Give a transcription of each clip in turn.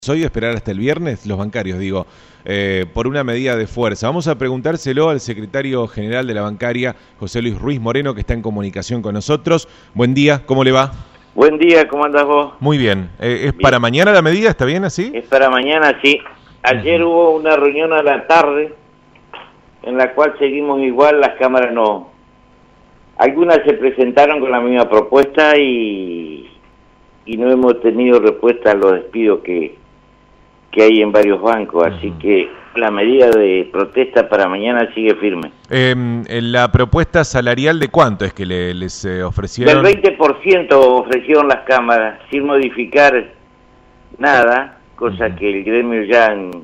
Hoy esperar hasta el viernes, los bancarios, digo, por una medida de fuerza. Vamos a preguntárselo al secretario general de la bancaria, José Luis Ruiz Moreno, que está en comunicación con nosotros. Buen día, ¿cómo le va? Buen día, ¿cómo andás vos? Muy bien. ¿Es Bien. para mañana la medida? ¿Está bien así? Es para mañana, sí. Ayer hubo una reunión a la tarde en la cual seguimos igual, las cámaras no. Algunas se presentaron con la misma propuesta y no hemos tenido respuesta a los despidos que hay en varios bancos, así que la medida de protesta para mañana sigue firme. ¿La propuesta salarial de cuánto es que les ofrecieron? Del 20% ofrecieron las cámaras, sin modificar nada, cosa que el gremio ya en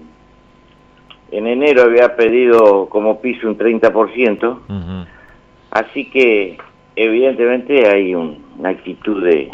enero había pedido como piso un 30%, así que evidentemente hay una actitud de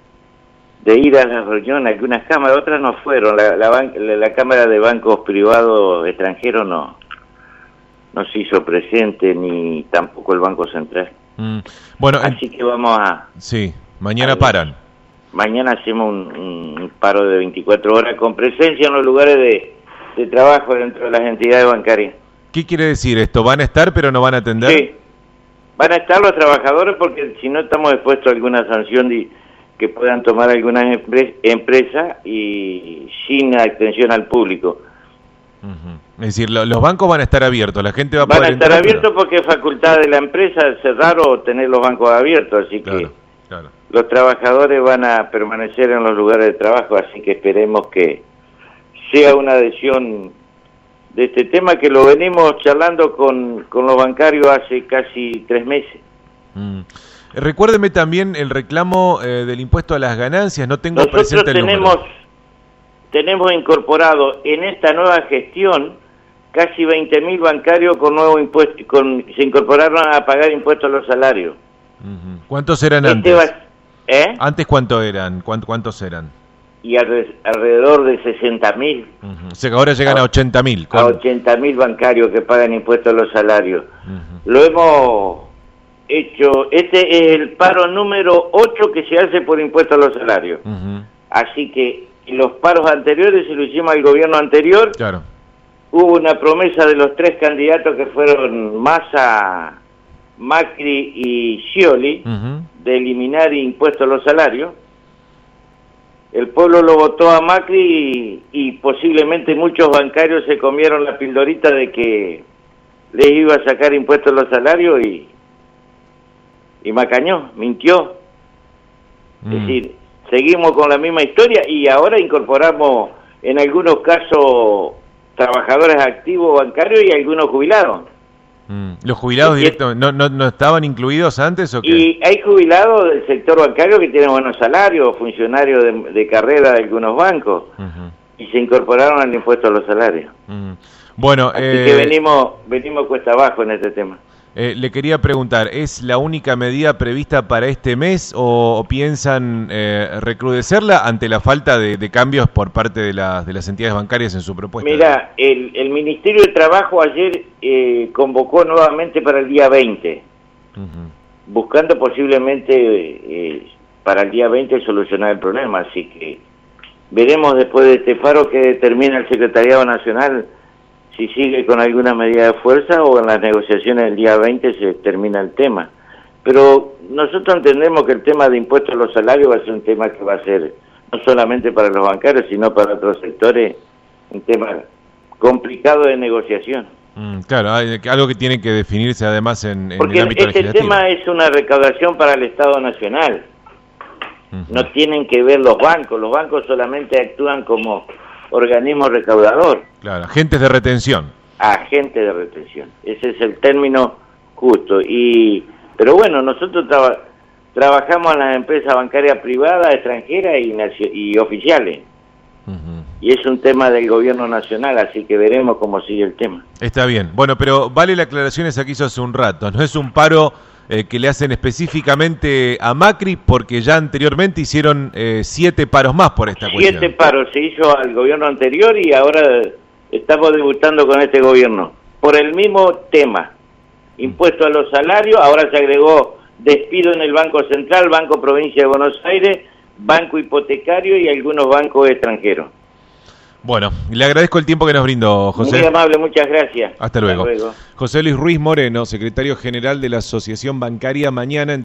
ir a la reunión. Algunas cámaras, otras no fueron. La Cámara de Bancos Privados Extranjeros no se hizo presente, ni tampoco el Banco Central. Bueno, así que vamos a... Sí, mañana paran. Mañana hacemos un paro de 24 horas con presencia en los lugares de trabajo dentro de las entidades bancarias. ¿Qué quiere decir esto? ¿Van a estar pero no van a atender? Sí, van a estar los trabajadores porque si no estamos expuestos a alguna sanción que puedan tomar algunas empresas y sin atención al público. Es decir, los bancos van a estar abiertos, la gente va a poder Van a estar abiertos porque es facultad de la empresa cerrar o tener los bancos abiertos, así que los trabajadores van a permanecer en los lugares de trabajo, así que esperemos que sea una adhesión de este tema que lo venimos charlando con los bancarios hace casi 3 meses. Recuérdeme también el reclamo del impuesto a las ganancias, no tengo presente el número. Tenemos incorporado en esta nueva gestión casi 20.000 bancarios con nuevo impuesto, se incorporaron a pagar impuestos a los salarios. ¿Cuántos eran antes? ¿Antes cuántos eran? Y alrededor de 60.000. O sea que ahora llegan a 80.000. A 80.000 bancarios que pagan impuestos a los salarios. Lo hemos hecho, este es el paro número 8 que se hace por impuesto a los salarios. Así que los paros anteriores se lo hicimos al gobierno anterior. Claro. Hubo una promesa de los 3 candidatos que fueron Massa, Macri y Scioli de eliminar impuestos a los salarios. El pueblo lo votó a Macri y posiblemente muchos bancarios se comieron la pildorita de que les iba a sacar impuestos a los salarios y macañó, mintió. Es decir, seguimos con la misma historia y ahora incorporamos en algunos casos trabajadores activos bancarios y algunos jubilados. ¿Los jubilados directamente no estaban incluidos antes o qué? Y hay jubilados del sector bancario que tienen buenos salarios, funcionarios de carrera de algunos bancos, y se incorporaron al impuesto a los salarios. Bueno, así que venimos cuesta abajo en este tema. Le quería preguntar, ¿es la única medida prevista para este mes o piensan recrudecerla ante la falta de cambios por parte de las entidades bancarias en su propuesta? Mira, el Ministerio de Trabajo ayer convocó nuevamente para el día 20, buscando posiblemente para el día 20 solucionar el problema, así que veremos después de este paro que determina el Secretariado Nacional si sigue con alguna medida de fuerza o en las negociaciones del día 20 se termina el tema. Pero nosotros entendemos que el tema de impuestos a los salarios va a ser un tema que va a ser no solamente para los bancarios, sino para otros sectores, un tema complicado de negociación. Claro, hay algo que tiene que definirse además en el ámbito legislativo. Porque este tema es una recaudación para el Estado Nacional. No tienen que ver los bancos solamente actúan como organismo recaudador. Claro, agentes de retención. Agentes de retención, ese es el término justo. Pero bueno, nosotros trabajamos en las empresas bancarias privadas, extranjeras y oficiales. Y es un tema del gobierno nacional, así que veremos cómo sigue el tema. Está bien. Bueno, pero vale la aclaración esa que hizo hace un rato. No es un paro que le hacen específicamente a Macri, porque ya anteriormente hicieron 7 paros más por esta cuestión. 7 paros se hizo al gobierno anterior y ahora estamos debutando con este gobierno. Por el mismo tema, impuesto a los salarios, ahora se agregó despido en el Banco Central, Banco Provincia de Buenos Aires, banco hipotecario y algunos bancos extranjeros. Bueno, le agradezco el tiempo que nos brindó, José. Muy amable, muchas gracias. Hasta luego. José Luis Ruiz Moreno, secretario general de la Asociación Bancaria, mañana